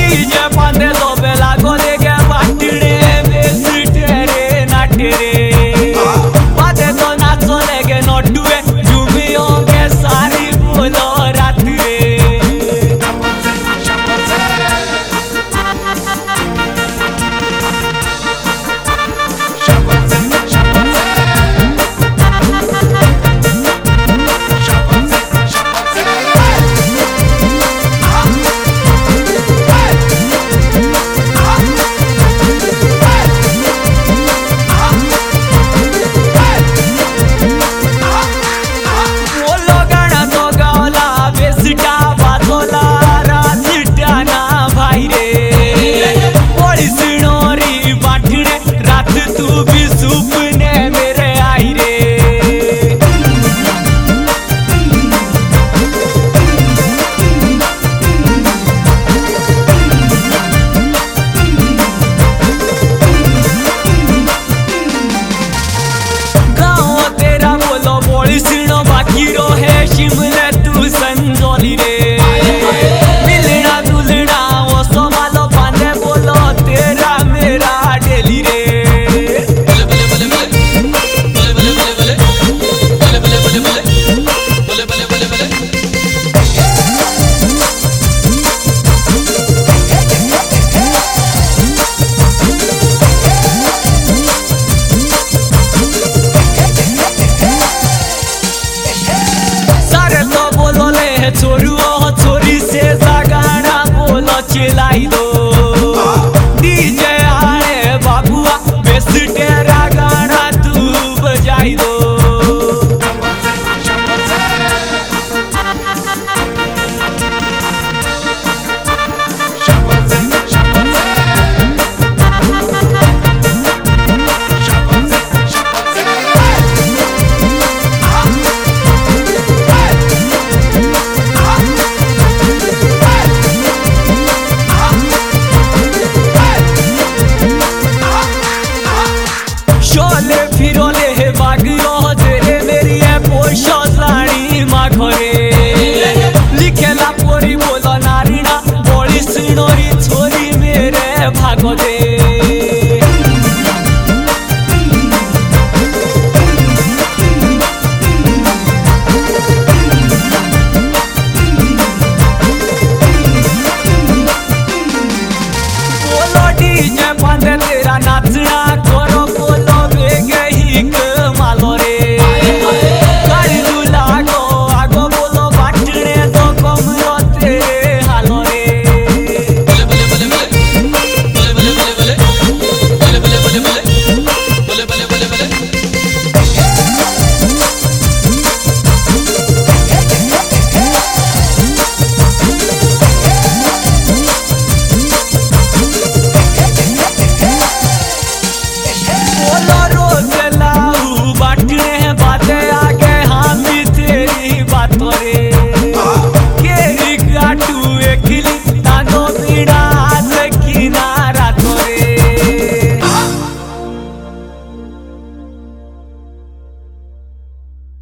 DJ पांदे तो बेला को लेके बाटड़े बेसटे रे नाटे रे बादे तो नाचो लेके नोटुए झूमियों के सारी बोलो रात रे शिमले तू संजोली रे मिलना दुलना वो सोमालो पांदे बोलो तेरा मेरा डेली रे छोरू छोरी से गाना बोलो चिल्लाई दो डीजे आए बाबुआ बेस तेरा गाना तू बजाई दो लिखेला पोरी बोलो नारीना बोली सुनोरी छोरी मेरे भागो दे।